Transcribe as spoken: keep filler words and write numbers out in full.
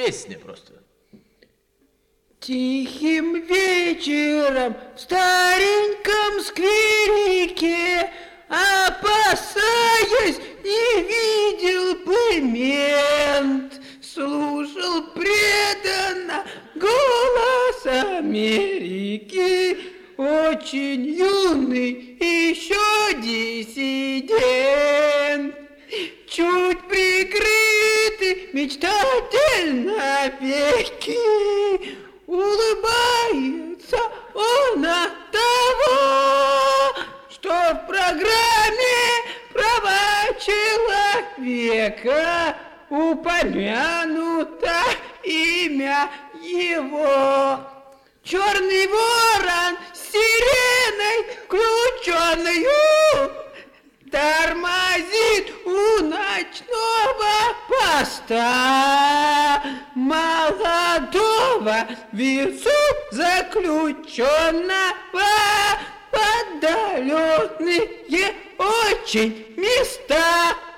Песня просто. Тихим вечером в стареньком скверике, опасаясь, не видел бы мент, слушал преданно голос Америки, очень юный еще диссидент, чуть прикрытый мечтательно веки, улыбается он от того, что в программе права человека упомянуто имя его. Черный ворон с сиреной включенную тормозит у ночного поста молодого весу заключенного в отдаленные очень места.